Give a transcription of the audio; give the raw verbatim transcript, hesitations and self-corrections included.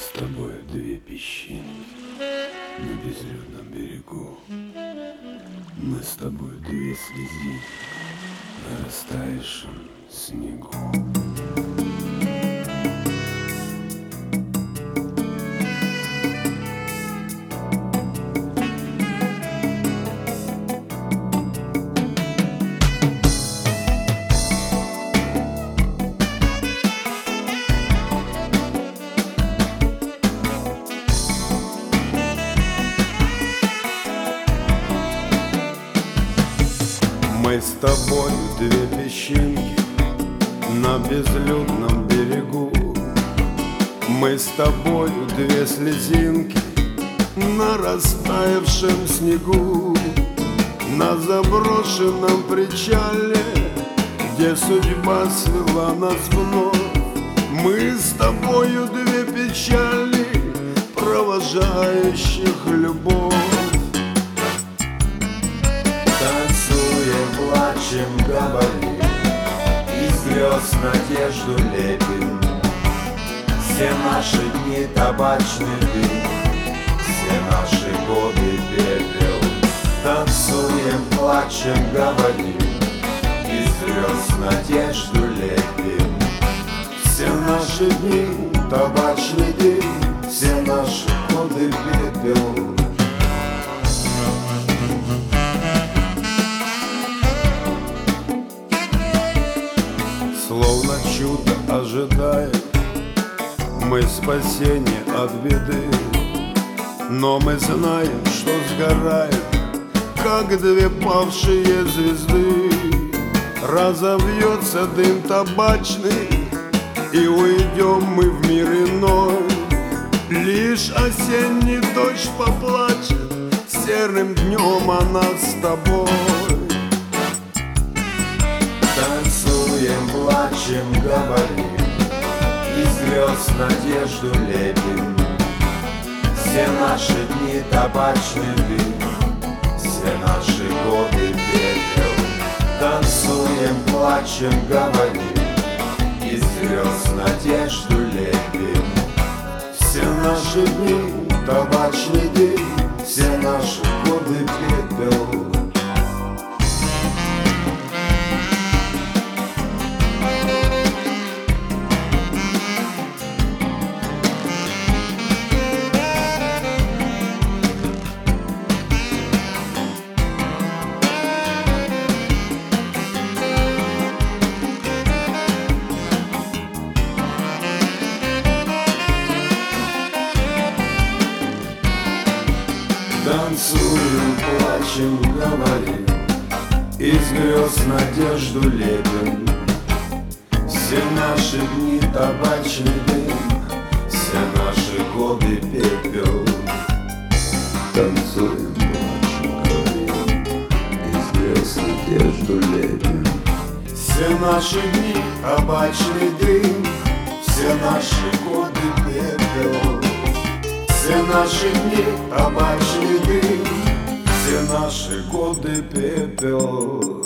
с тобой две песчинки на безлюдном берегу. Мы с тобой две слезинки на растаявшем снегу. Мы с тобой две песчинки на безлюдном берегу. Мы с тобой две слезинки на растаявшем снегу. На заброшенном причале, где судьба свела нас вновь, мы с тобою две печали, провожающих любовь. Танцуем, плачем, говорим, из звезд надежду лепим. Все наши дни табачный дым, все наши годы пепел. Танцуем, плачем, говорим, из звезд надежду лепим. Все наши дни табачный дым, все наши годы пепел. Словно чудо ожидая мы спасения от беды, но мы знаем, что сгораем, как две павшие звезды. Разовьется дым табачный, и уйдем мы в мир иной. Лишь осенний дождь поплачет серым днем о нас с тобой. Танцуем, плачем, говорим, из звезд надежду лепим. Все наши дни табачный дым, все наши годы пепел. Танцуем, плачем, говорим, из звезд надежду лепим. Все наши дни табачный дым, все наши годы пепел. Танцуем, плачем, говорим, из звезд надежду лепим. Все наши дни табачный дым, все наши годы пепел. Танцуем, плачем, говорим, из звезд надежду лепим. Все наши дни табачный дым, все наши годы пепел. Все наши дни табачный дым, все наши годы пепел.